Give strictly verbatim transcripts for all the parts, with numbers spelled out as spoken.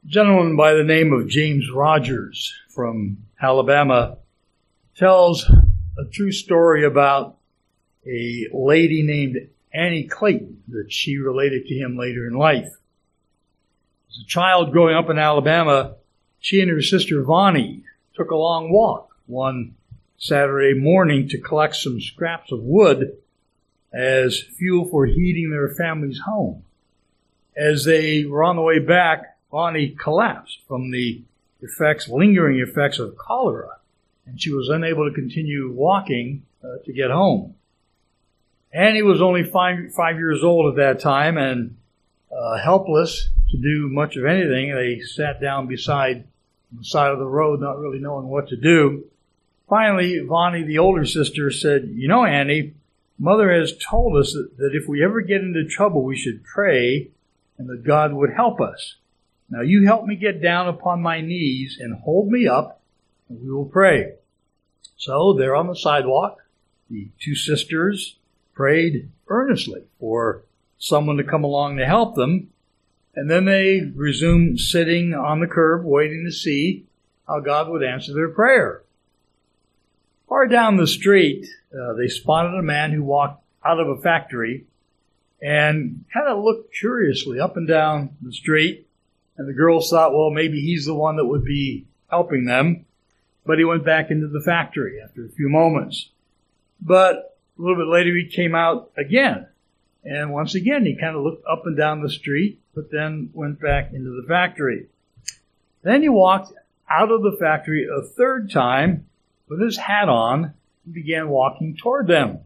A gentleman by the name of James Rogers from Alabama tells a true story about a lady named Annie Clayton that she related to him later in life. As a child growing up in Alabama, she and her sister Vonnie took a long walk one Saturday morning to collect some scraps of wood as fuel for heating their family's home. As they were on the way back, Vonnie collapsed from the effects, lingering effects of cholera, and she was unable to continue walking uh, to get home. Annie was only five, five years old at that time and uh, helpless to do much of anything. They sat down beside the side of the road, not really knowing what to do. Finally, Vonnie, the older sister, said, "You know, Annie, Mother has told us that, that if we ever get into trouble, we should pray and that God would help us. Now you help me get down upon my knees and hold me up, and we will pray." So there on the sidewalk, the two sisters prayed earnestly for someone to come along to help them, and then they resumed sitting on the curb waiting to see how God would answer their prayer. Far down the street, uh, they spotted a man who walked out of a factory and kind of looked curiously up and down the street. And the girls thought, well, maybe he's the one that would be helping them. But he went back into the factory after a few moments. But a little bit later, he came out again. And once again, he kind of looked up and down the street, but then went back into the factory. Then he walked out of the factory a third time with his hat on and began walking toward them.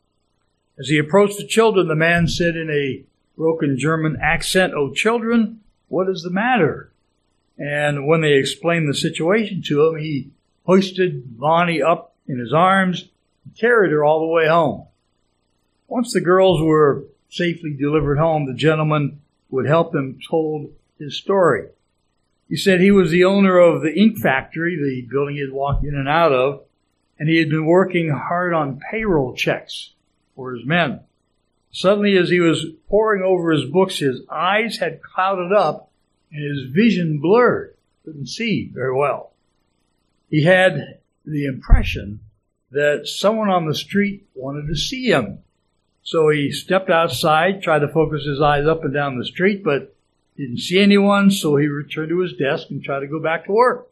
As he approached the children, the man said in a broken German accent, "Oh, children, what is the matter?" And when they explained the situation to him, he hoisted Vonnie up in his arms and carried her all the way home. Once the girls were safely delivered home, the gentleman who had helped them told his story. He said he was the owner of the ink factory, the building he had walked in and out of, and he had been working hard on payroll checks for his men. Suddenly, as he was poring over his books, his eyes had clouded up and his vision blurred. Couldn't see very well. He had the impression that someone on the street wanted to see him. So he stepped outside, tried to focus his eyes up and down the street, but didn't see anyone, so he returned to his desk and tried to go back to work.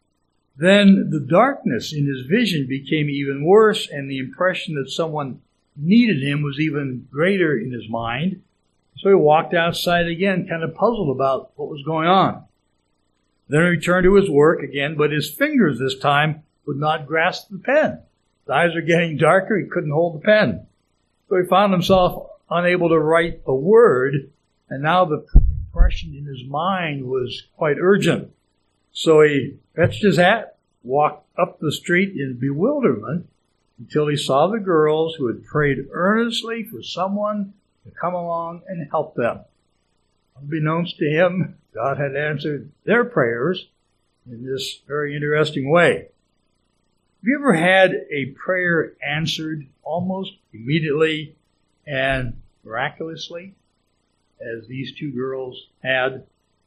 Then the darkness in his vision became even worse, and the impression that someone needed him was even greater in his mind. So he walked outside again, kind of puzzled about what was going on. Then he returned to his work again, but his fingers this time would not grasp the pen. His eyes were getting darker, he couldn't hold the pen. So he found himself unable to write a word, and now the impression in his mind was quite urgent. So he fetched his hat, walked up the street in bewilderment until he saw the girls who had prayed earnestly for someone to come along and help them. Unbeknownst to him, God had answered their prayers in this very interesting way. Have you ever had a prayer answered almost immediately and miraculously, as these two girls had?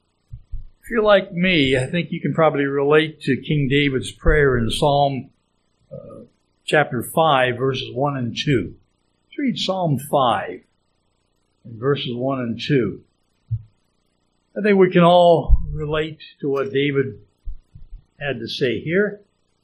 If you're like me, I think you can probably relate to King David's prayer in Psalm uh, chapter five, verses one and two. Let's read Psalm five, and verses one and two. I think we can all relate to what David had to say here.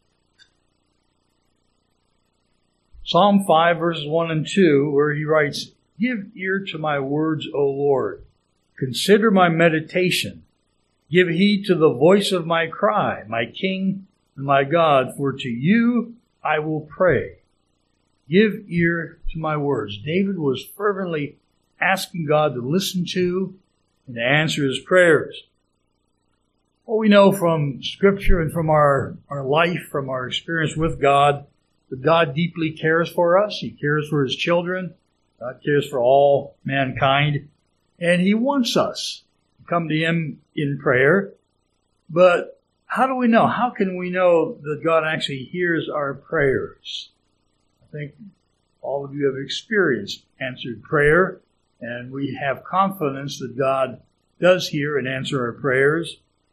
Psalm five, verses one and two, where he writes, "Give ear to my words, O Lord. Consider my meditation. Give heed to the voice of my cry, my King and my God, for to you I will pray. Give ear to my words." David was fervently asking God to listen to and to answer his prayers. What we know from Scripture and from our, our life, from our experience with God, that God deeply cares for us. He cares for his children. God cares for all mankind. And he wants us to come to him in prayer. But how do we know? How can we know that God actually hears our prayers? I think all of you have experienced answered prayer, and we have confidence that God does hear and answer our prayers.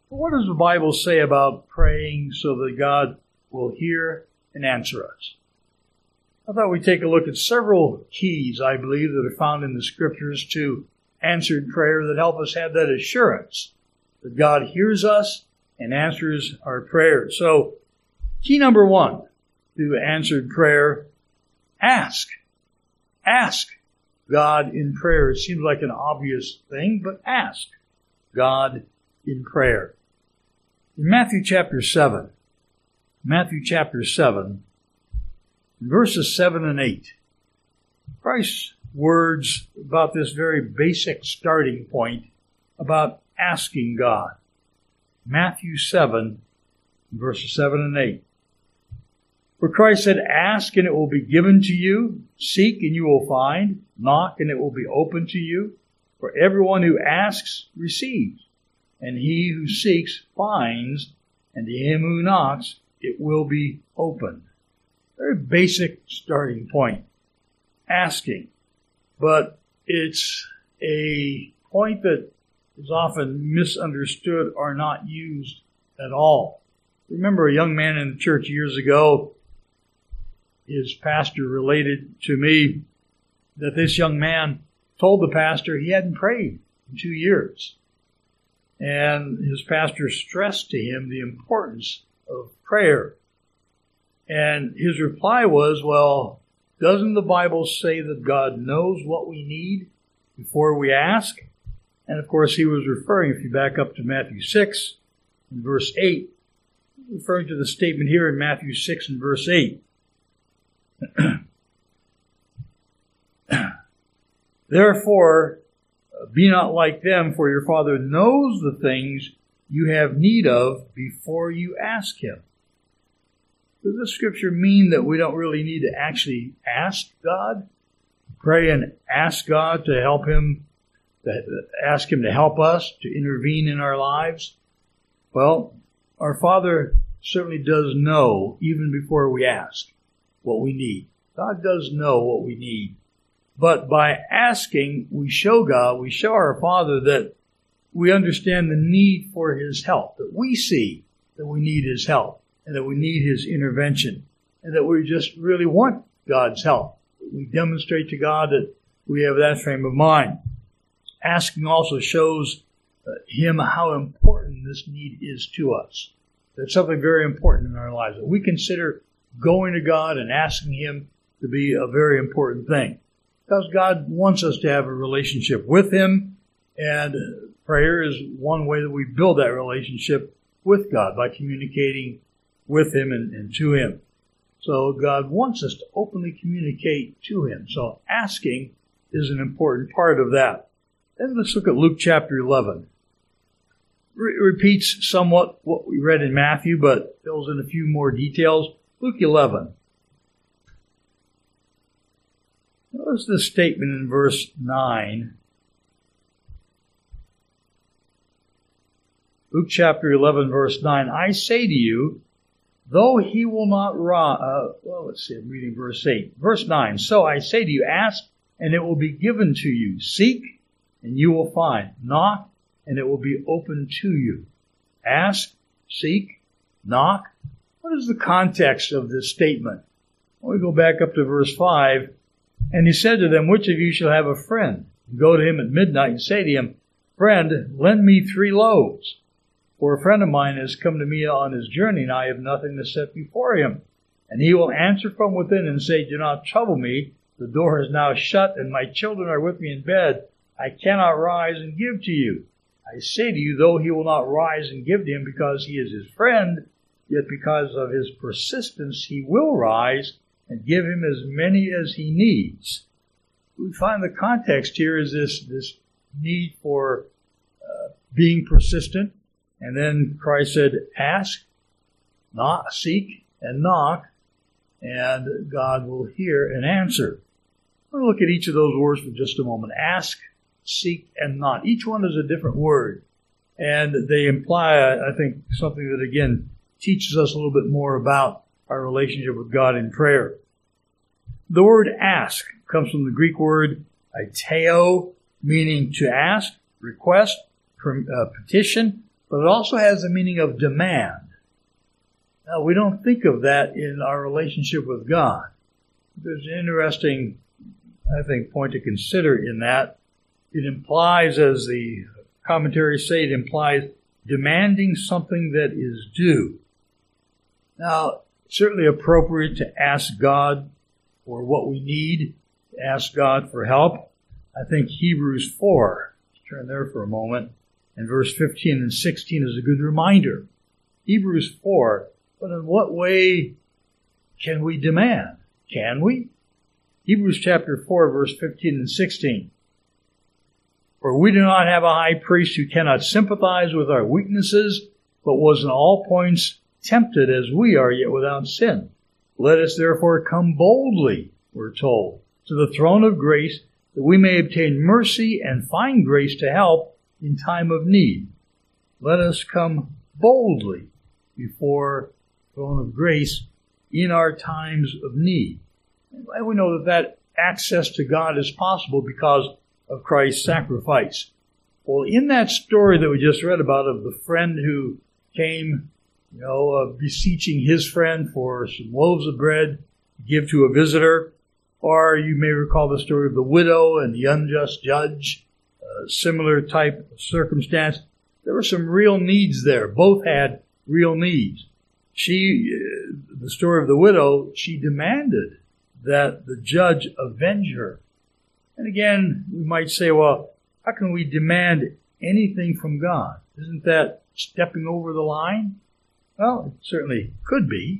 But what does the Bible say about praying so that God will hear and answer us? I thought we'd take a look at several keys, I believe, that are found in the Scriptures to answered prayer that help us have that assurance that God hears us and answers our prayers. So, key number one to answered prayer, ask. Ask God in prayer. It seems like an obvious thing, but ask God in prayer. In Matthew chapter seven, Matthew chapter seven, verses seven and eight, Christ's words about this very basic starting point about asking God. Matthew seven, verses seven and eight. For Christ said, ask and it will be given to you. Seek and you will find. Knock and it will be opened to you. For everyone who asks receives. And he who seeks finds. And to him who knocks it will be opened. Very basic starting point. Asking. But it's a point that is often misunderstood or not used at all. Remember a young man in the church years ago, his pastor related to me that this young man told the pastor he hadn't prayed in two years. And his pastor stressed to him the importance of prayer. And his reply was, well, doesn't the Bible say that God knows what we need before we ask? And of course he was referring, if you back up to Matthew six and verse eight, referring to the statement here in Matthew six and verse eight. Therefore, be not like them, for your Father knows the things you have need of before you ask Him. Does this scripture mean that we don't really need to actually ask God? Pray and ask God to help Him, to ask Him to help us, to intervene in our lives? Well, our Father certainly does know, even before we ask, what we need. God does know what we need. But by asking, we show God, we show our Father that we understand the need for His help, that we see that we need His help, and that we need His intervention, and that we just really want God's help. We demonstrate to God that we have that frame of mind. Asking also shows uh, Him how important this need is to us. That's something very important in our lives. We consider going to God and asking Him to be a very important thing, because God wants us to have a relationship with Him, and prayer is one way that we build that relationship with God, by communicating with Him and, and to Him. So God wants us to openly communicate to Him. So asking is an important part of that. Then let's look at Luke chapter eleven. It repeats somewhat what we read in Matthew, but fills in a few more details. Luke eleven. Notice this statement in verse nine. Luke chapter eleven, verse nine. I say to you, though he will not rise, uh, well, let's see, I'm reading verse eight. Verse nine. So I say to you, ask, and it will be given to you. Seek, and you will find. Knock, and it will be open to you. Ask, seek, knock. What is the context of this statement? Well, we go back up to verse five. And he said to them, which of you shall have a friend? Go to him at midnight and say to him, friend, lend me three loaves. For a friend of mine has come to me on his journey, and I have nothing to set before him. And he will answer from within and say, do not trouble me. The door is now shut, and my children are with me in bed. I cannot rise and give to you. I say to you, though he will not rise and give to him because he is his friend, yet because of his persistence he will rise and give him as many as he needs. We find the context here is this, this need for uh, being persistent. And then Christ said, ask, knock, seek, and knock, and God will hear and answer. I'm going to look at each of those words for just a moment. Ask, seek, and knock. Each one is a different word. And they imply, I think, something that, again, teaches us a little bit more about our relationship with God in prayer. The word ask comes from the Greek word aiteo, meaning to ask, request, uh, petition, but it also has the meaning of demand. Now, we don't think of that in our relationship with God. There's an interesting, I think, point to consider in that. It implies, as the commentaries say, it implies demanding something that is due. Now, it's certainly appropriate to ask God for what we need, to ask God for help. I think Hebrews four, let's turn there for a moment, and verse fifteen and sixteen is a good reminder. Hebrews four, but in what way can we demand? Can we? Hebrews chapter four, verse fifteen and sixteen. For we do not have a high priest who cannot sympathize with our weaknesses, but was in all points tempted as we are, yet without sin. Let us therefore come boldly, we're told, to the throne of grace, that we may obtain mercy and find grace to help in time of need. Let us come boldly before the throne of grace in our times of need. And we know that that access to God is possible because of Christ's sacrifice. Well, in that story that we just read about of the friend who came, you know, uh, beseeching his friend for some loaves of bread to give to a visitor, or you may recall the story of the widow and the unjust judge, a similar type of circumstance. There were some real needs there. Both had real needs. She, uh, the story of the widow, she demanded that the judge avenge her. And again, we might say, well, how can we demand anything from God? Isn't that stepping over the line? Well, it certainly could be.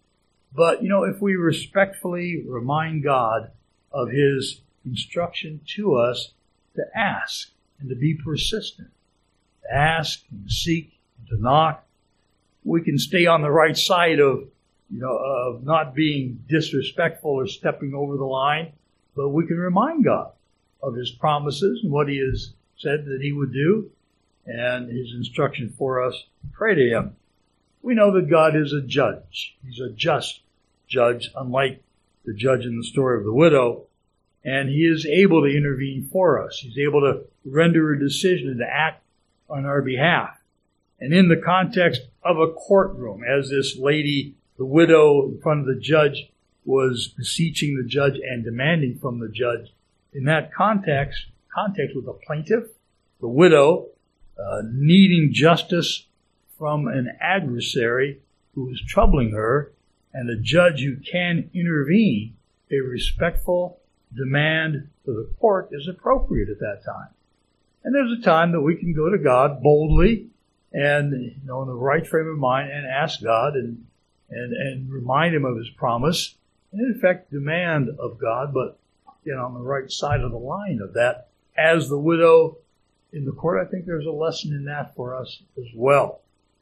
But, you know, if we respectfully remind God of his instruction to us to ask and to be persistent, to ask and seek and to knock, we can stay on the right side of, you know, of not being disrespectful or stepping over the line, but we can remind God of his promises and what he has said that he would do and his instruction for us to pray to him. We know that God is a judge. He's a just judge, unlike the judge in the story of the widow, and he is able to intervene for us. He's able to render a decision and to act on our behalf. And in the context of a courtroom, as this lady, the widow in front of the judge, was beseeching the judge and demanding from the judge, in that context, context with the plaintiff, the widow, uh, needing justice from an adversary who is troubling her, and a judge who can intervene, a respectful demand to the court is appropriate at that time. And there's a time that we can go to God boldly and, you know, in the right frame of mind and ask God and, and, and remind him of his promise and in effect demand of God, but get on the right side of the line of that. As the widow in the court, I think there's a lesson in that for us as well.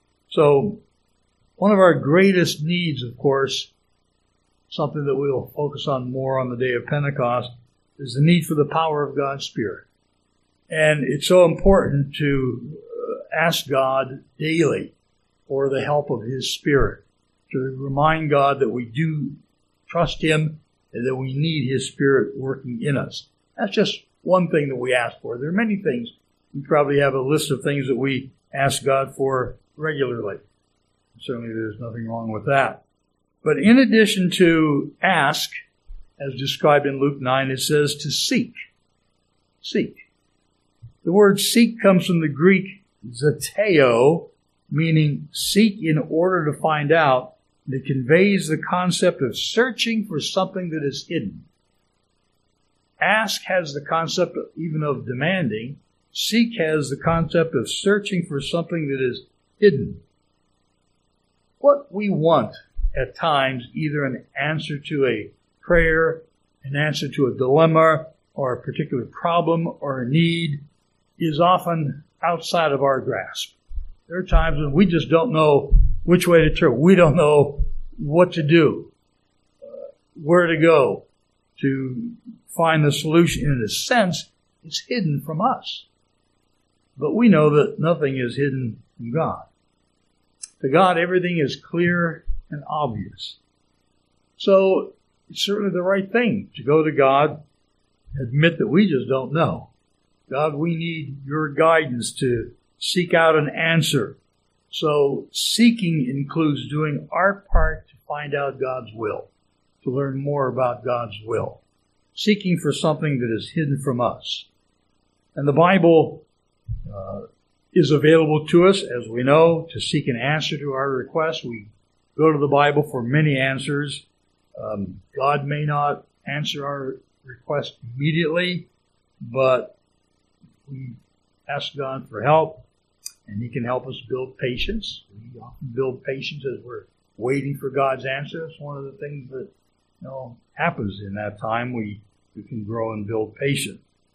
So one of our greatest needs, of course, something that we'll focus on more on the day of Pentecost, is the need for the power of God's Spirit. And it's so important to ask God daily for the help of his Spirit, to remind God that we do trust him and that we need his Spirit working in us. That's just one thing that we ask for. There are many things. We probably have a list of things that we ask God for regularly. Certainly there's nothing wrong with that. But in addition to ask, as described in Luke nine, it says to seek. Seek. The word seek comes from the Greek zeteo, meaning seek in order to find out. And it conveys the concept of searching for something that is hidden. Ask has the concept of, even of demanding. Seek has the concept of searching for something that is hidden. What we want at times, either an answer to a prayer, an answer to a dilemma, or a particular problem or a need, is often outside of our grasp. There are times when we just don't know which way to turn. We don't know what to do, uh, where to go to find the solution. In a sense, it's hidden from us. But we know that nothing is hidden from God. To God, everything is clear and obvious. So it's certainly the right thing to go to God, admit that we just don't know. God, we need your guidance to seek out an answer. So seeking includes doing our part to find out God's will, to learn more about God's will. Seeking for something that is hidden from us. And the Bible uh, is available to us, as we know, to seek an answer to our request. We go to the Bible for many answers. Um, God may not answer our request immediately, but we ask God for help, and He can help us build patience. We often build patience as we're waiting for God's answer. It's one of the things that, you know, happens in that time. We, we can grow and build patience.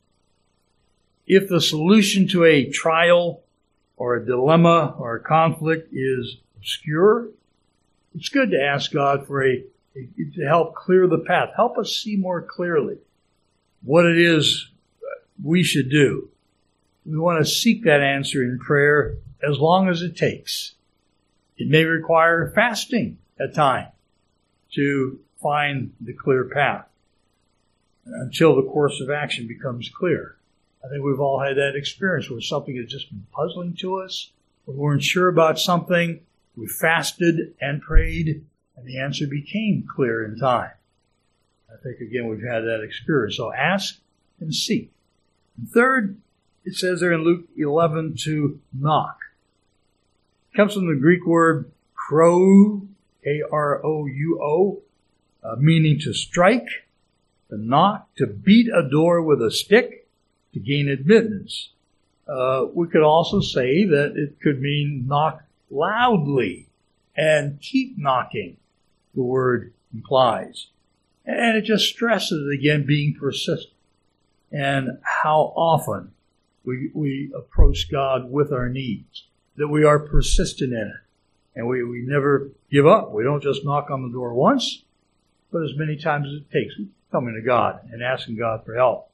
If the solution to a trial or a dilemma or a conflict is obscure, it's good to ask God for a, a to help clear the path. Help us see more clearly what it is we should do. We want to seek that answer in prayer as long as it takes. It may require fasting at times to find the clear path until the course of action becomes clear. I think we've all had that experience where something has just been puzzling to us. We weren't sure about something. We fasted and prayed, and the answer became clear in time. I think, again, we've had that experience. So ask and seek. And third, it says there in Luke eleven to knock. It comes from the Greek word krou, K R O U O, uh, meaning to strike, to knock, to beat a door with a stick, to gain admittance. Uh, we could also say that it could mean knock loudly and keep knocking, the word implies. And it just stresses, again, being persistent and how often we, we approach God with our needs, that we are persistent in it. And we, we never give up. We don't just knock on the door once, but as many times as it takes, coming to God and asking God for help.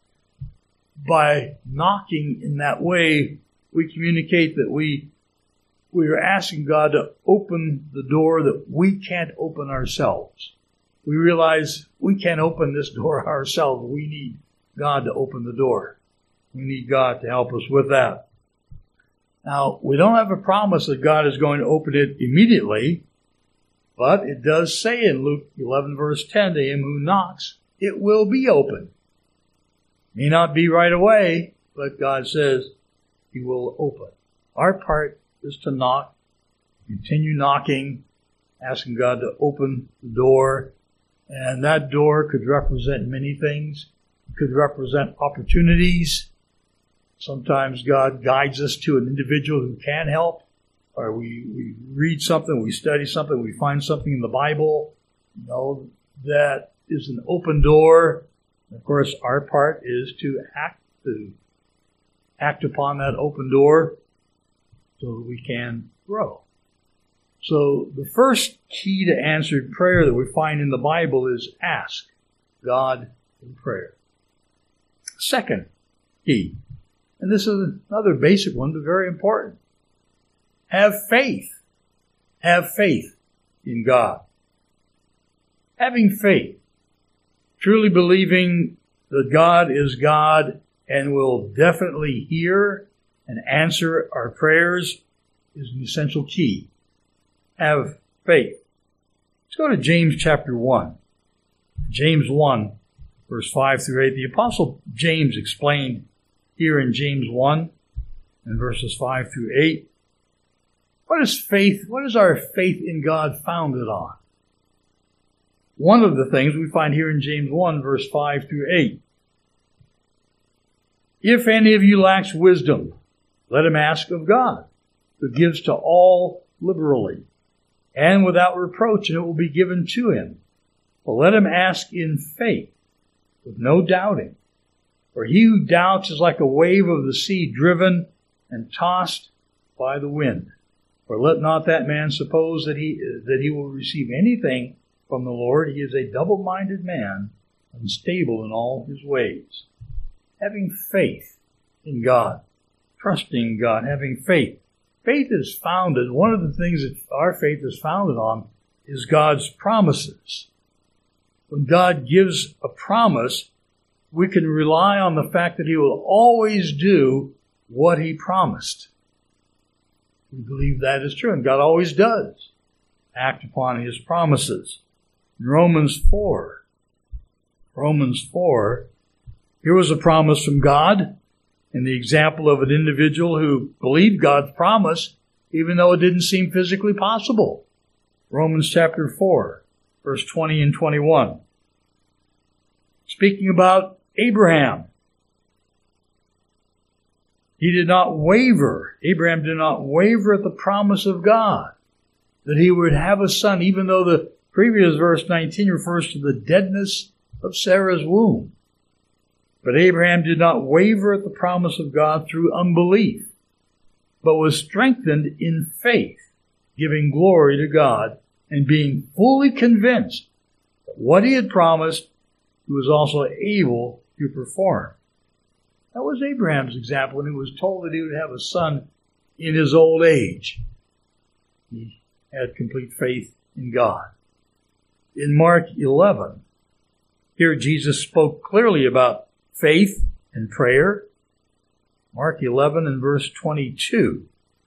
By knocking in that way, we communicate that we we are asking God to open the door that we can't open ourselves. We realize we can't open this door ourselves. We need God to open the door. We need God to help us with that. Now, we don't have a promise that God is going to open it immediately, but it does say in Luke eleven, verse ten, to him who knocks, it will be opened. May not be right away, but God says He will open. Our part is to knock, continue knocking, asking God to open the door. And that door could represent many things. It could represent opportunities. Sometimes God guides us to an individual who can help. Or we, we read something, we study something, we find something in the Bible, you know, that is an open door. Of course, our part is to act to act upon that open door so that we can grow. So the first key to answered prayer that we find in the Bible is ask God in prayer. Second key, and this is another basic one, but very important. Have faith. Have faith in God. Having faith. Truly believing that God is God and will definitely hear and answer our prayers is an essential key. Have faith. Let's go to James chapter one. James one, verse five through eight. The Apostle James explained here in James one and verses five through eight. What is faith? What is our faith in God founded on? One of the things we find here in James one, verse five through eight. If any of you lacks wisdom, let him ask of God, who gives to all liberally, and without reproach, and it will be given to him. But let him ask in faith, with no doubting. For he who doubts is like a wave of the sea, driven and tossed by the wind. For let not that man suppose that he that he will receive anything from the Lord. He is a double-minded man, unstable in all his ways. Having faith in God, trusting God, having faith. Faith is founded, one of the things that our faith is founded on is God's promises. When God gives a promise, we can rely on the fact that He will always do what He promised. We believe that is true, and God always does act upon his promises. In Romans four, Romans four, here was a promise from God, and the example of an individual who believed God's promise, even though it didn't seem physically possible. Romans chapter four, verse twenty and twenty-one. Speaking about Abraham. He did not waver. Abraham did not waver at the promise of God that he would have a son, even though the previous verse nineteen refers to the deadness of Sarah's womb. But Abraham did not waver at the promise of God through unbelief, but was strengthened in faith, giving glory to God and being fully convinced that what he had promised, he was also able to perform. That was Abraham's example when he was told that he would have a son in his old age. He had complete faith in God. In Mark eleven, here Jesus spoke clearly about faith and prayer. Mark eleven and verse twenty-two.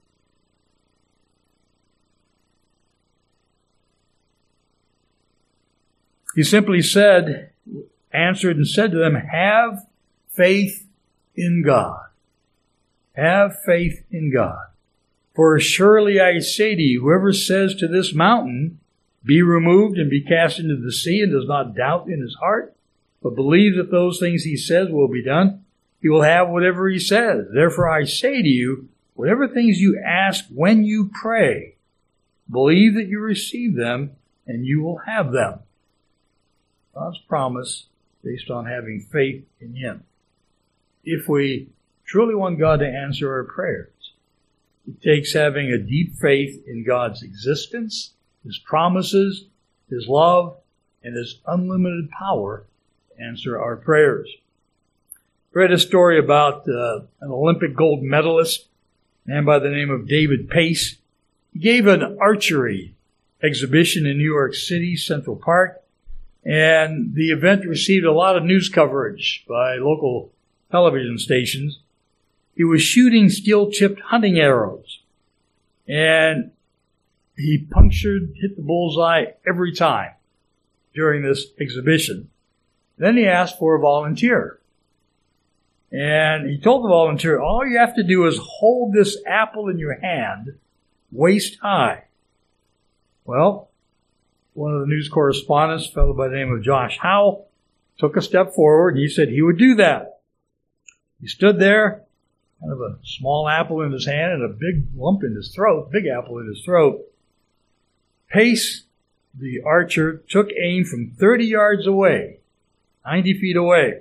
He simply said, answered and said to them, have faith in God. Have faith in God. For surely I say to you, whoever says to this mountain, be removed and be cast into the sea, and does not doubt in his heart, but believes that those things he says will be done, he will have whatever he says. Therefore I say to you, whatever things you ask when you pray, believe that you receive them, and you will have them. God's promise based on having faith in him. If we truly want God to answer our prayers, it takes having a deep faith in God's existence, his promises, his love, and his unlimited power to answer our prayers. I read a story about uh, an Olympic gold medalist, a man by the name of David Pace. He gave an archery exhibition in New York City, Central Park, and the event received a lot of news coverage by local television stations. He was shooting steel-tipped hunting arrows, and he punctured, hit the bullseye every time during this exhibition. Then he asked for a volunteer. And he told the volunteer, all you have to do is hold this apple in your hand, waist high. Well, one of the news correspondents, a fellow by the name of Josh Howell, took a step forward, and he said he would do that. He stood there, kind of a small apple in his hand and a big lump in his throat, big apple in his throat. Pace, the archer, took aim from thirty yards away, ninety feet away,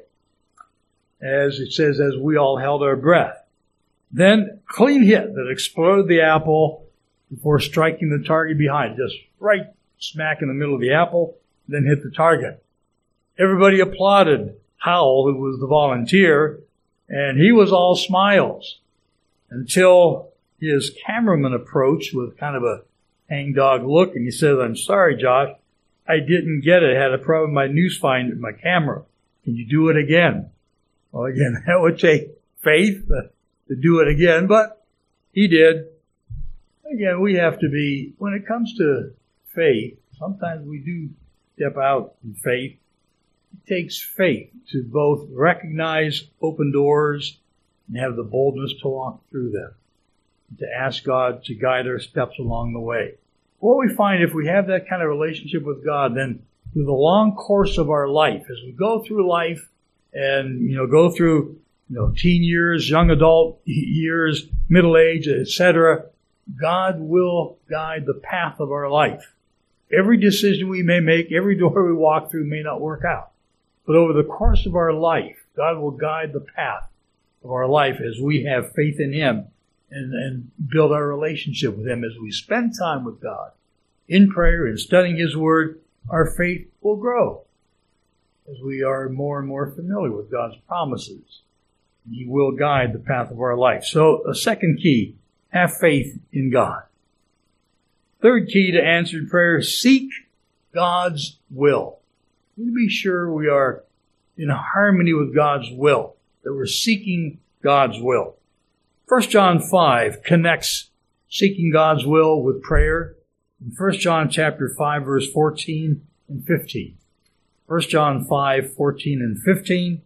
as it says, as we all held our breath. Then, clean hit that exploded the apple before striking the target behind, just right smack in the middle of the apple, then hit the target. Everybody applauded Howell, who was the volunteer, and he was all smiles until his cameraman approached with kind of a hangdog look, and he says, I'm sorry, Josh, I didn't get it. I had a problem with my news finder, my camera. Can you do it again? Well, again, that would take faith to, to do it again, but he did. Again, we have to be, when it comes to faith, sometimes we do step out in faith. It takes faith to both recognize open doors and have the boldness to walk through them, and to ask God to guide our steps along the way. What we find, if we have that kind of relationship with God, then through the long course of our life, as we go through life and, you know, go through, you know, teen years, young adult years, middle age, et cetera, God will guide the path of our life. Every decision we may make, every door we walk through may not work out. But over the course of our life, God will guide the path of our life as we have faith in him and, and build our relationship with him. As we spend time with God in prayer and studying his word, our faith will grow as we are more and more familiar with God's promises. He will guide the path of our life. So a second key, have faith in God. Third key to answered prayer, seek God's will. We need to be sure we are in harmony with God's will, that we're seeking God's will. First John five connects seeking God's will with prayer in First John chapter five, verse fourteen and fifteen. First John five, fourteen and fifteen.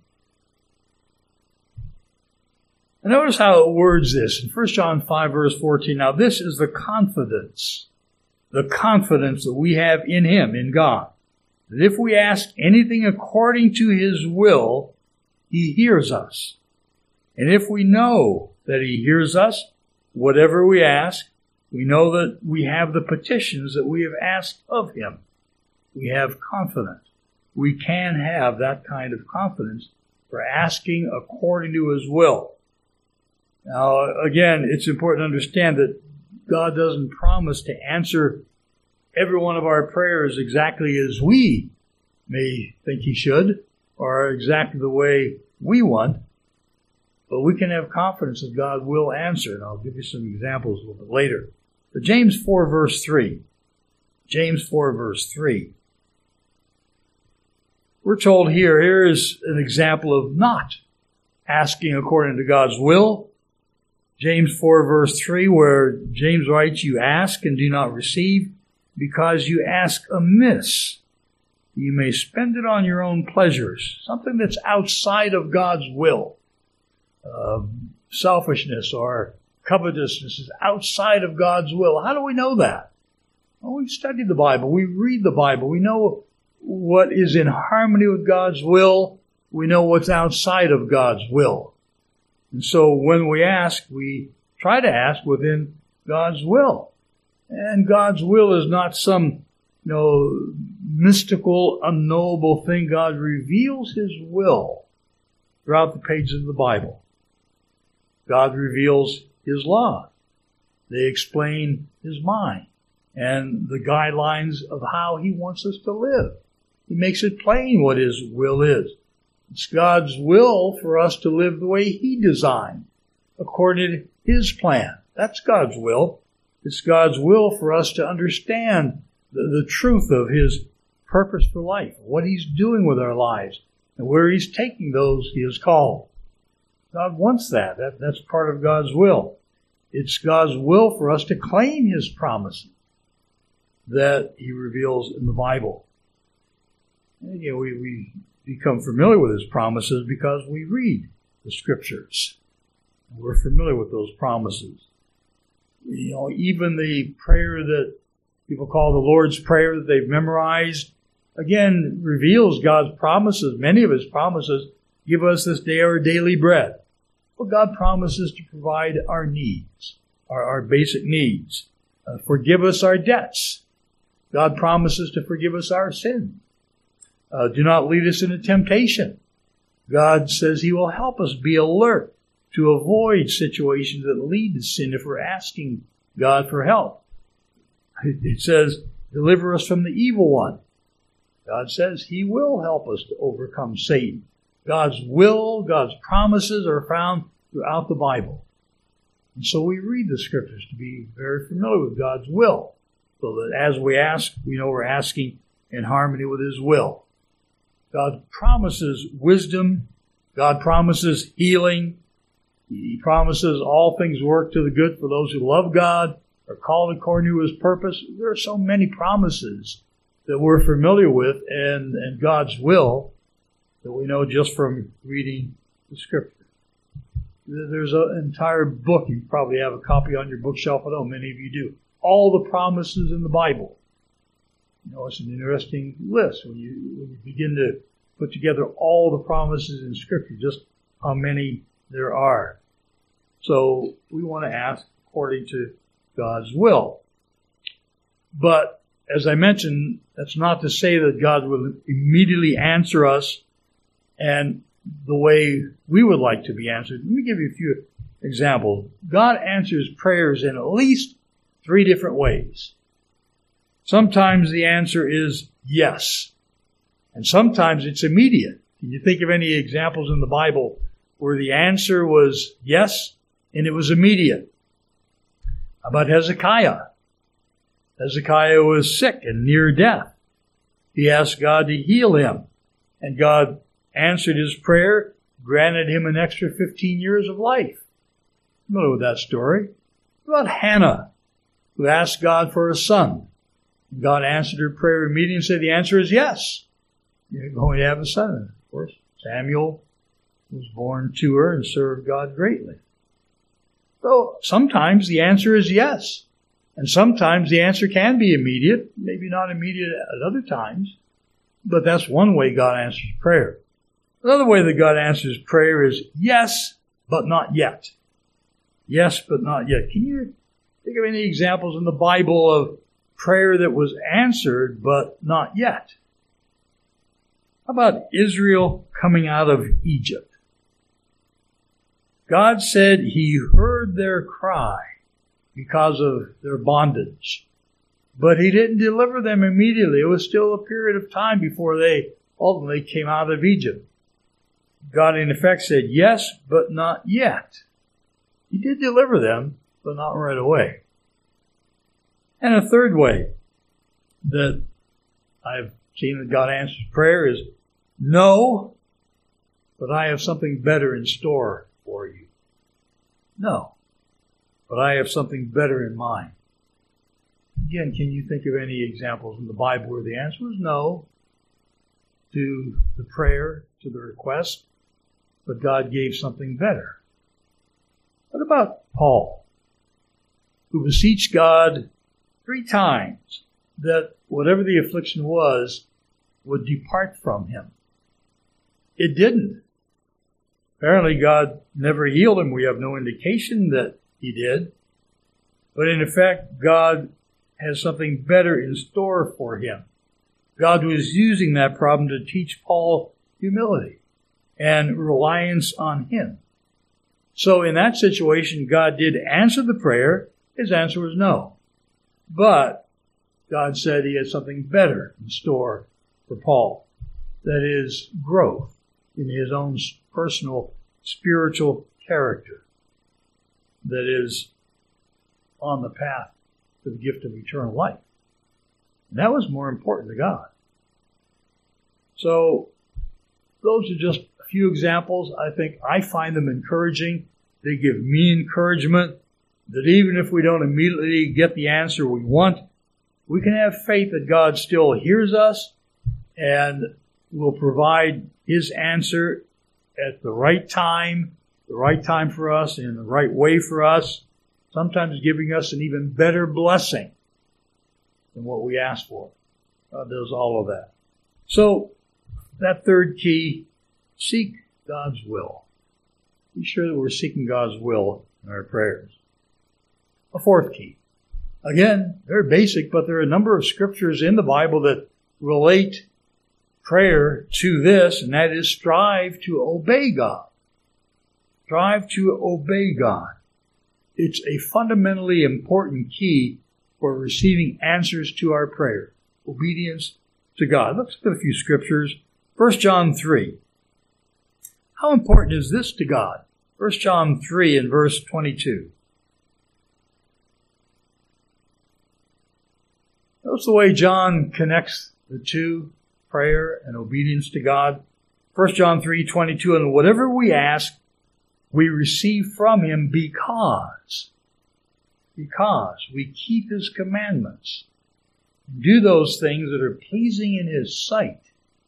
And notice how it words this in First John five, verse fourteen. Now this is the confidence, the confidence that we have in Him, in God, that if we ask anything according to His will, He hears us. And if we know that He hears us, whatever we ask, we know that we have the petitions that we have asked of Him. We have confidence. We can have that kind of confidence for asking according to His will. Now, again, it's important to understand that God doesn't promise to answer every one of our prayers exactly as we may think He should, or exactly the way we want. But we can have confidence that God will answer, and I'll give you some examples a little bit later. But James four, verse three. James four, verse three. We're told here, here is an example of not asking according to God's will. James four, verse three, where James writes, "You ask and do not receive, because you ask amiss. You may spend it on your own pleasures," something that's outside of God's will. Uh, selfishness or covetousness is outside of God's will. How do we know that? Well, we study the Bible. We read the Bible. We know what is in harmony with God's will. We know what's outside of God's will. And so when we ask, we try to ask within God's will. And God's will is not some, you know, mystical, unknowable thing. God reveals His will throughout the pages of the Bible. God reveals His law. They explain His mind and the guidelines of how He wants us to live. He makes it plain what His will is. It's God's will for us to live the way He designed, according to His plan. That's God's will. It's God's will for us to understand the, the truth of His purpose for life, what He's doing with our lives, and where He's taking those He has called. God wants that. that. That's part of God's will. It's God's will for us to claim His promises that He reveals in the Bible. And again, we, we become familiar with His promises because we read the Scriptures. We're familiar with those promises. You know, even the prayer that people call the Lord's Prayer that they've memorized, again, reveals God's promises. Many of His promises give us this day our daily bread. Well, God promises to provide our needs, our, our basic needs. Uh, forgive us our debts. God promises to forgive us our sins. Uh, do not lead us into temptation. God says He will help us be alert to avoid situations that lead to sin if we're asking God for help. It says, deliver us from the evil one. God says He will help us to overcome Satan. God's will, God's promises are found throughout the Bible. And so we read the Scriptures to be very familiar with God's will, so that as we ask, we know we're asking in harmony with His will. God promises wisdom. God promises healing. He promises all things work to the good for those who love God, are called according to His purpose. There are so many promises that we're familiar with and, and God's will that we know just from reading the Scripture. There's an entire book. You probably have a copy on your bookshelf. I know many of you do. All the promises in the Bible. You know, it's an interesting list when you, when you begin to put together all the promises in Scripture, just how many there are. So we want to ask according to God's will. But as I mentioned, that's not to say that God will immediately answer us and the way we would like to be answered. Let me give you a few examples. God answers prayers in at least three different ways. Sometimes the answer is yes, and sometimes it's immediate. Can you think of any examples in the Bible where the answer was yes and it was immediate? How about Hezekiah? Hezekiah was sick and near death. He asked God to heal him, and God answered his prayer, granted him an extra fifteen years of life. Familiar with that story? What about Hannah? who asked God for a son. God answered her prayer immediately and said, the answer is yes. You're going to have a son. And of course, Samuel was born to her and served God greatly. So sometimes the answer is yes. And sometimes the answer can be immediate, maybe not immediate at other times. But that's one way God answers prayer. Another way that God answers prayer is yes, but not yet. Yes, but not yet. Can you think of any examples in the Bible of prayer that was answered, but not yet? How about Israel coming out of Egypt? God said he heard their cry because of their bondage, but he didn't deliver them immediately. It was still a period of time before they ultimately came out of Egypt. God, in effect, said yes, but not yet. He did deliver them, but not right away. And a third way that I've seen that God answers prayer is, no, but I have something better in store for you. No, but I have something better in mind. Again, can you think of any examples in the Bible where the answer was no to the prayer, to the request, but God gave something better? What about Paul, who beseeched God three times that whatever the affliction was would depart from him? It didn't. Apparently God never healed him. We have no indication that he did. But in effect, God has something better in store for him. God was using that problem to teach Paul humility and reliance on him. So in that situation, God did answer the prayer. His answer was no. But God said he had something better in store for Paul. That is growth in his own personal spiritual character that is on the path to the gift of eternal life. And that was more important to God. So those are just a few examples. I think I find them encouraging. They give me encouragement that even if we don't immediately get the answer we want, we can have faith that God still hears us and will provide his answer at the right time, the right time for us, in the right way for us, sometimes giving us an even better blessing than what we ask for. God does all of that. So, that third key, seek God's will. Be sure that we're seeking God's will in our prayers. A fourth key. Again, very basic, but there are a number of scriptures in the Bible that relate prayer to this, and that is strive to obey God. Strive to obey God. It's a fundamentally important key for receiving answers to our prayer. Obedience to God. Let's look at a few scriptures. First John three. How important is this to God? First John three and verse twenty-two. Notice the way John connects the two, prayer and obedience to God. First John three twenty-two, and whatever we ask, we receive from him because, because we keep his commandments, do those things that are pleasing in his sight.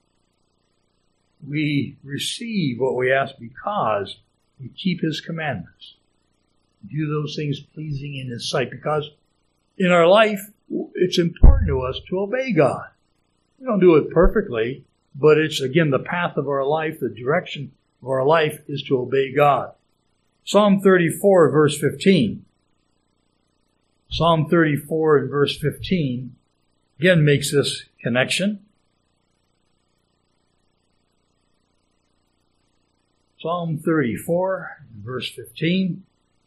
We receive what we ask because we keep his commandments, do those things pleasing in his sight. Because in our life, it's important to us to obey God. We don't do it perfectly, but it's, again, the path of our life, the direction of our life is to obey God. Psalm thirty-four, verse fifteen. Psalm thirty-four and verse fifteen, again, makes this connection. Psalm thirty-four, verse fifteen.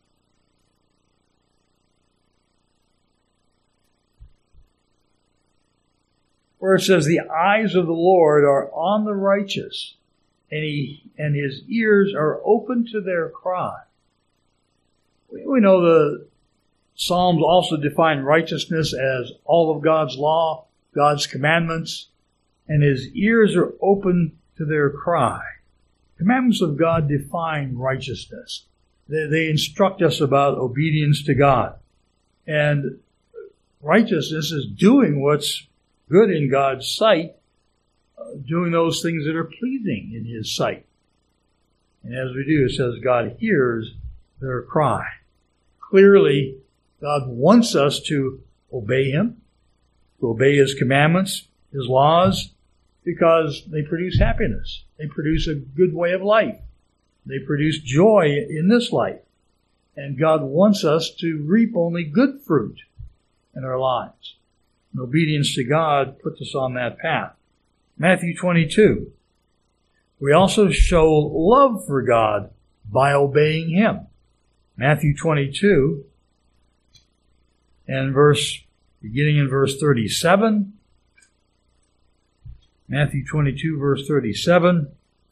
Where it says, the eyes of the Lord are on the righteous, and he and his ears are open to their cry. We, we know the Psalms also define righteousness as all of God's law, God's commandments, and his ears are open to their cry. Commandments of God define righteousness. They, they instruct us about obedience to God. And Righteousness is doing what's good in God's sight, uh, doing those things that are pleasing in His sight. And as we do, it says God hears their cry. Clearly, God wants us to obey Him, to obey His commandments, His laws, because they produce happiness. They produce a good way of life. They produce joy in this life. And God wants us to reap only good fruit in our lives. And obedience to God puts us on that path. Matthew twenty-two. We also show love for God by obeying Him. Matthew twenty-two, and verse, beginning in verse thirty-seven. Matthew twenty-two, verse thirty-seven.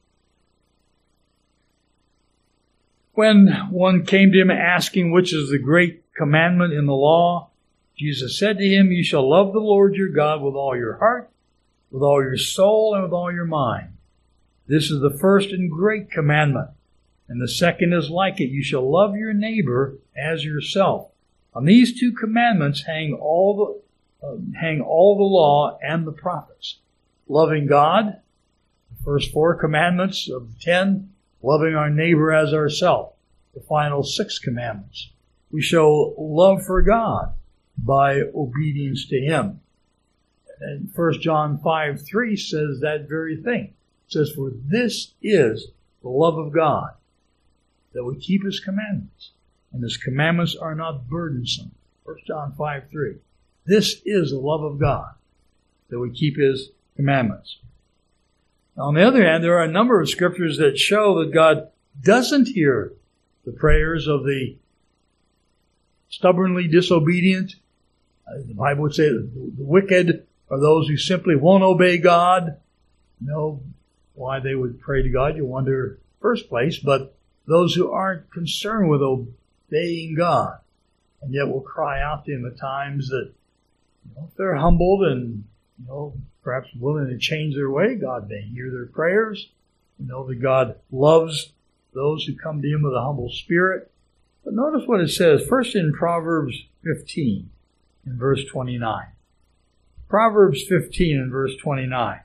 When one came to Him asking which is the great commandment in the law, Jesus said to him, "You shall love the Lord your God with all your heart, with all your soul, and with all your mind. This is the first and great commandment. And the second is like it. You shall love your neighbor as yourself. On these two commandments hang all the, uh, hang all the law and the prophets." Loving God, the first four commandments of the ten. Loving our neighbor as ourselves, the final six commandments. We show love for God by obedience to Him. And First John five three says that very thing. It says, "For this is the love of God, that we keep His commandments, and His commandments are not burdensome." First John five three. This is the love of God, that we keep His commandments. On the other hand, there are a number of scriptures that show that God doesn't hear the prayers of the stubbornly disobedient. The Bible would say the wicked are those who simply won't obey God. You know why they would pray to God, you wonder in the first place, but those who aren't concerned with obeying God and yet will cry out to Him at times that, you know, if they're humbled and, you know, perhaps willing to change their way, God may hear their prayers. We know that God loves those who come to Him with a humble spirit. But notice what it says, first in Proverbs fifteen, in verse twenty-nine. Proverbs fifteen, in verse twenty-nine.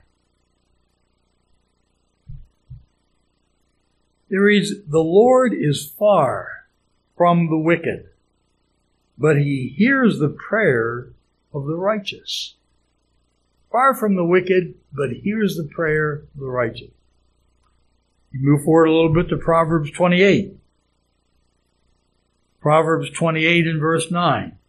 It reads, "The Lord is far from the wicked, but He hears the prayer of the righteous." Far from the wicked, but hears the prayer of the righteous. You move forward a little bit to Proverbs twenty-eight. Proverbs twenty-eight and verse nine.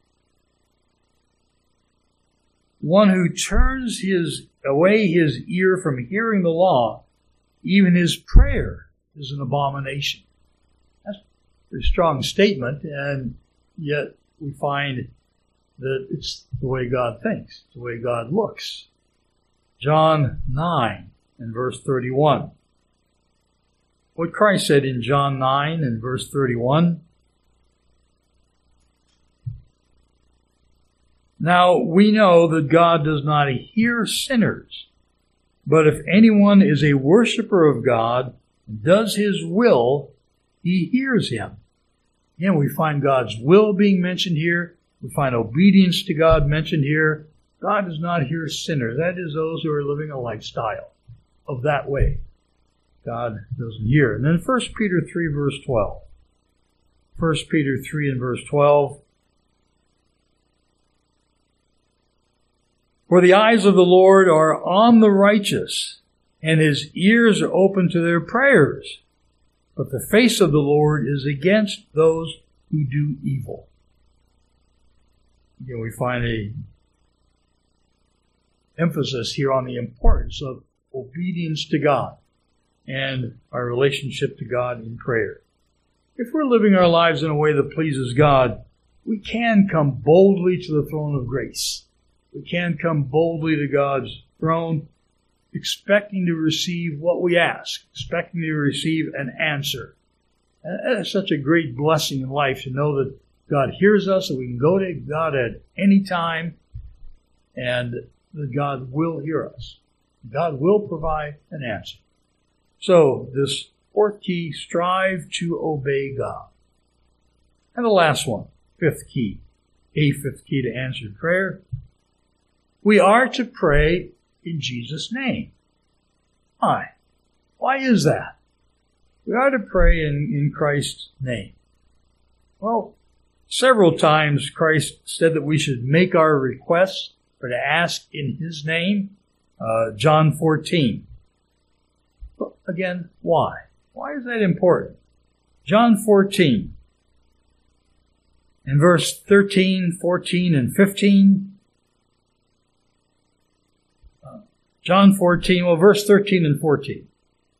"One who turns his away his ear from hearing the law, even his prayer is an abomination." That's a pretty strong statement, and yet we find that it's the way God thinks, the way God looks. John nine and verse thirty-one. What Christ said in John nine and verse thirty-one. "Now we know that God does not hear sinners, but if anyone is a worshiper of God and does His will, He hears him." Again, we find God's will being mentioned here. We find obedience to God mentioned here. God does not hear sinners. That is those who are living a lifestyle of that way. God doesn't hear. And then First Peter three, verse twelve. First Peter three and verse twelve. "For the eyes of the Lord are on the righteous, and His ears are open to their prayers. But the face of the Lord is against those who do evil." Again, we find a emphasis here on the importance of obedience to God and our relationship to God in prayer. If we're living our lives in a way that pleases God, we can come boldly to the throne of grace. We can come boldly to God's throne, expecting to receive what we ask, expecting to receive an answer. And that's such a great blessing in life to know that God hears us, and we can go to God at any time, and that God will hear us. God will provide an answer. So, this fourth key, strive to obey God. And the last one, fifth key, a fifth key to answered prayer. We are to pray in Jesus' name. Why? Why is that? We are to pray in, in Christ's name. Well, several times Christ said that we should make our requests or to ask in His name. Uh, John fourteen. But again, why? Why is that important? John fourteen. In verse thirteen, fourteen, and fifteen. Uh, John fourteen, well, verse thirteen and fourteen.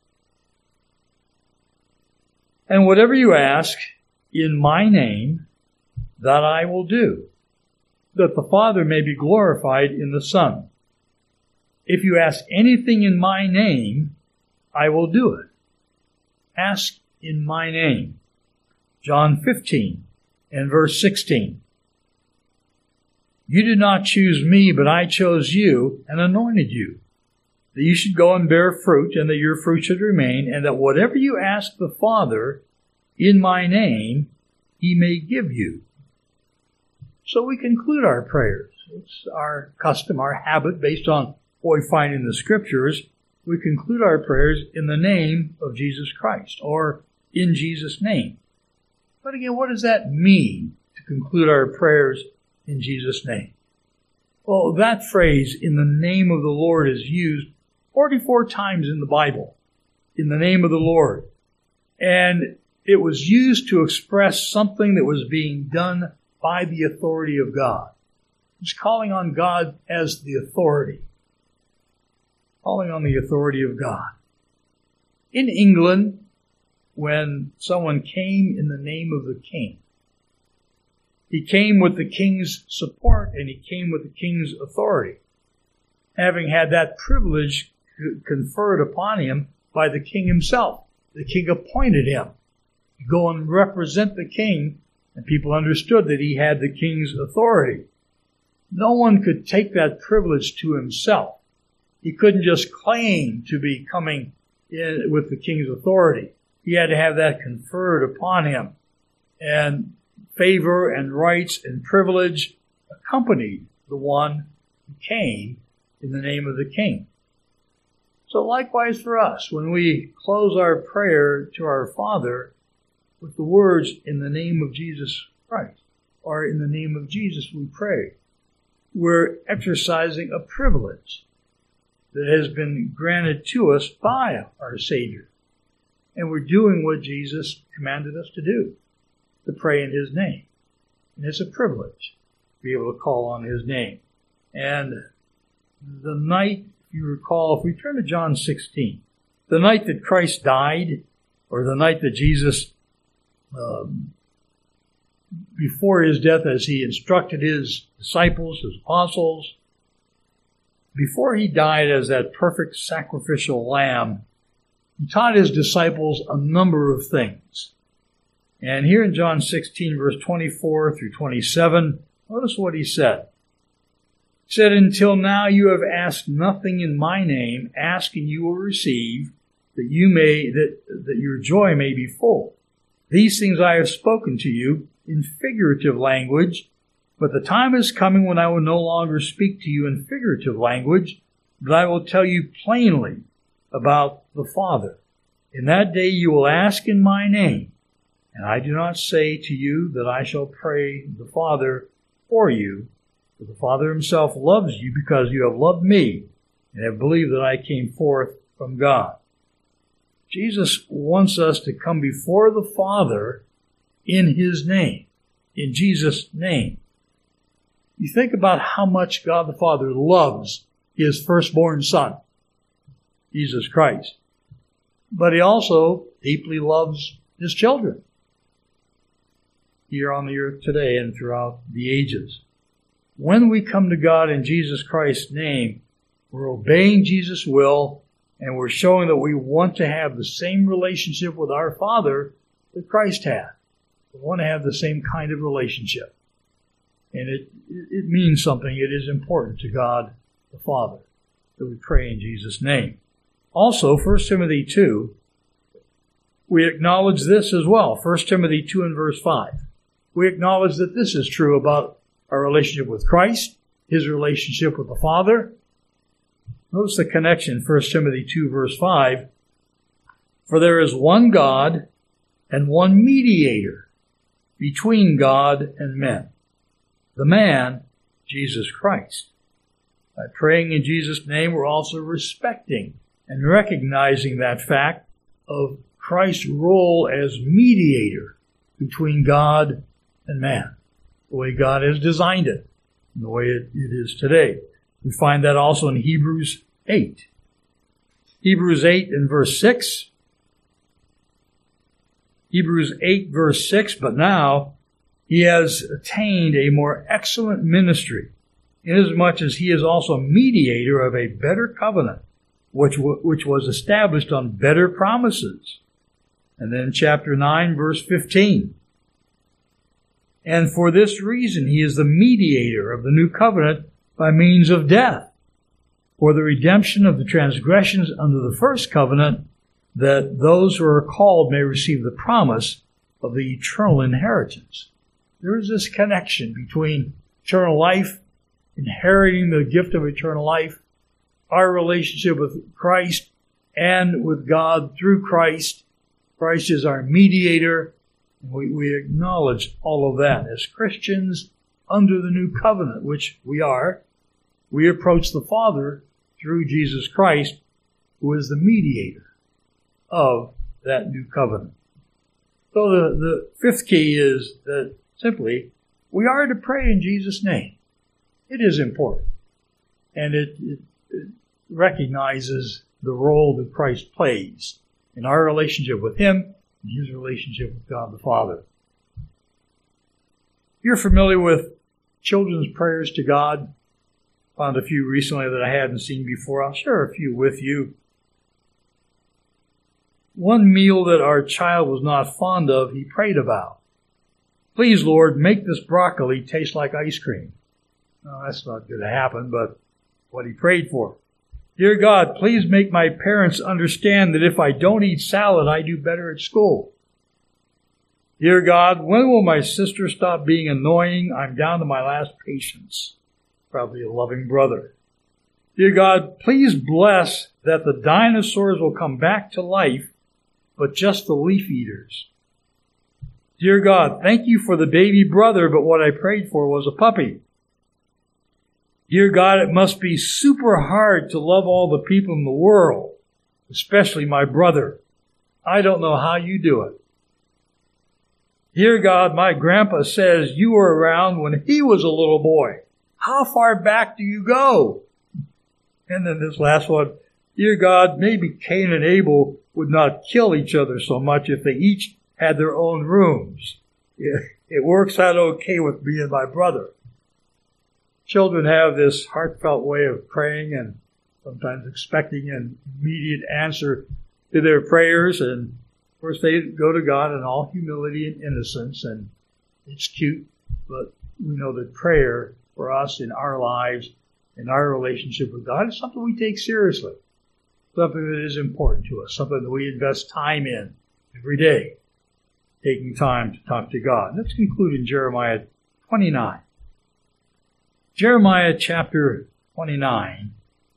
And whatever you ask in my name, that I will do, that the Father may be glorified in the Son. If you ask anything in my name, I will do it. Ask in my name. John fifteen and verse sixteen. You did not choose me, but I chose you and anointed you, that you should go and bear fruit, and that your fruit should remain, and that whatever you ask the Father in my name, He may give you. So we conclude our prayers. It's our custom, our habit, based on what we find in the Scriptures. We conclude our prayers in the name of Jesus Christ, or in Jesus' name. But again, what does that mean, to conclude our prayers in Jesus' name? Well, that phrase, in the name of the Lord, is used forty-four times in the Bible, in the name of the Lord. And it was used to express something that was being done by the authority of God. It's calling on God as the authority. Calling on the authority of God. In England, when someone came in the name of the king, he came with the king's support and he came with the king's authority, having had that privilege conferred upon him by the king himself. The king appointed him to go and represent the king, and people understood that he had the king's authority. No one could take that privilege to himself. He couldn't just claim to be coming in with the king's authority. He had to have that conferred upon him. And favor and rights and privilege accompanied the one who came in the name of the king. So likewise for us, when we close our prayer to our Father with the words, in the name of Jesus Christ, or in the name of Jesus we pray, we're exercising a privilege that has been granted to us by our Savior. And we're doing what Jesus commanded us to do, to pray in His name. And it's a privilege to be able to call on His name. And the night, if you recall, if we turn to John sixteen, the night that Christ died, or the night that Jesus, um, before His death, as He instructed His disciples, His apostles, before He died as that perfect sacrificial lamb, He taught His disciples a number of things. And here in John sixteen, verse twenty-four through twenty-seven, notice what He said. He said, until now you have asked nothing in my name. Ask and you will receive, that you may, that, that your joy may be full. These things I have spoken to you in figurative language, but the time is coming when I will no longer speak to you in figurative language, but I will tell you plainly about the Father. In that day you will ask in my name, and I do not say to you that I shall pray the Father for you, for the Father Himself loves you because you have loved me and have believed that I came forth from God. Jesus wants us to come before the Father in His name, in Jesus' name. You think about how much God the Father loves His firstborn Son, Jesus Christ. But He also deeply loves His children here on the earth today and throughout the ages. When we come to God in Jesus Christ's name, we're obeying Jesus' will, and we're showing that we want to have the same relationship with our Father that Christ had. We want to have the same kind of relationship. And it, it means something. It is important to God the Father that we pray in Jesus' name. Also, First Timothy two, we acknowledge this as well. First Timothy two and verse five. We acknowledge that this is true about our relationship with Christ, his relationship with the Father. Notice the connection, First Timothy two, verse five. For there is one God and one mediator between God and men, the man, Jesus Christ. By praying in Jesus' name, we're also respecting and recognizing that fact of Christ's role as mediator between God and man, the way God has designed it, and the way it, it is today. We find that also in Hebrews eight. Hebrews eight and verse six. Hebrews eight verse six, but now he has attained a more excellent ministry, inasmuch as he is also a mediator of a better covenant, which, w- which was established on better promises. And then chapter nine, verse fifteen. And for this reason he is the mediator of the new covenant by means of death, for the redemption of the transgressions under the first covenant, that those who are called may receive the promise of the eternal inheritance. There is this connection between eternal life, inheriting the gift of eternal life, our relationship with Christ and with God through Christ. Christ is our mediator. We, we acknowledge all of that. As Christians under the new covenant, which we are, we approach the Father through Jesus Christ, who is the mediator of that new covenant. So the, the fifth key is that simply, we are to pray in Jesus' name. It is important. And it, it, it recognizes the role that Christ plays in our relationship with him and his relationship with God the Father. You're familiar with children's prayers to God. Found a few recently that I hadn't seen before. I'll share a few with you. One meal that our child was not fond of, he prayed about. Please, Lord, make this broccoli taste like ice cream. No, that's not going to happen, but what he prayed for. Dear God, please make my parents understand that if I don't eat salad, I do better at school. Dear God, when will my sister stop being annoying? I'm down to my last patience. Probably a loving brother. Dear God, please bless that the dinosaurs will come back to life, but just the leaf eaters. Dear God, thank you for the baby brother, but what I prayed for was a puppy. Dear God, it must be super hard to love all the people in the world, especially my brother. I don't know how you do it. Dear God, my grandpa says you were around when he was a little boy. How far back do you go? And then this last one. Dear God, maybe Cain and Abel would not kill each other so much if they each had their own rooms. It works out okay with me and my brother. Children have this heartfelt way of praying and sometimes expecting an immediate answer to their prayers. And of course, they go to God in all humility and innocence, and it's cute, but we know that prayer for us in our lives, in our relationship with God, is something we take seriously, something that is important to us, something that we invest time in every day, taking time to talk to God. Let's conclude in Jeremiah twenty-nine. Jeremiah chapter twenty-nine,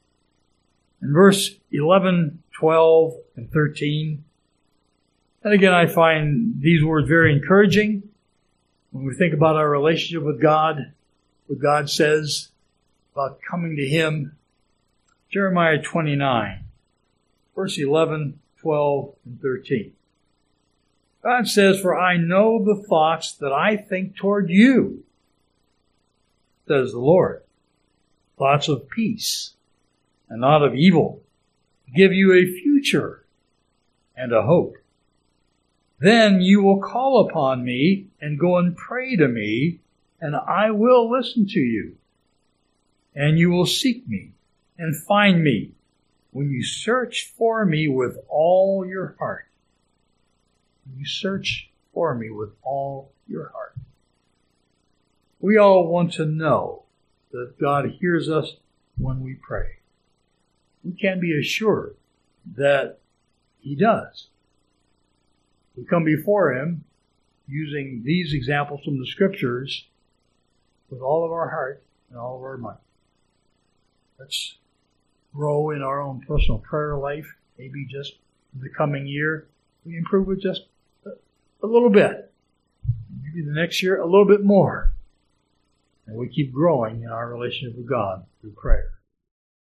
and verse eleven, twelve, and thirteen. And again, I find these words very encouraging when we think about our relationship with God, what God says about coming to him. Jeremiah twenty-nine, verse eleven, twelve, and thirteen. God says, for I know the thoughts that I think toward you, says the Lord, thoughts of peace and not of evil, to give you a future and a hope. Then you will call upon me and go and pray to me, and I will listen to you. And you will seek me and find me when you search for me with all your heart. When you search for me with all your heart. We all want to know that God hears us when we pray. We can be assured that he does. We come before him using these examples from the scriptures. with all of our heart and all of our might. Let's grow in our own personal prayer life. Maybe just in the coming year, we improve it just a, a little bit. Maybe the next year, a little bit more. And we keep growing in our relationship with God through prayer.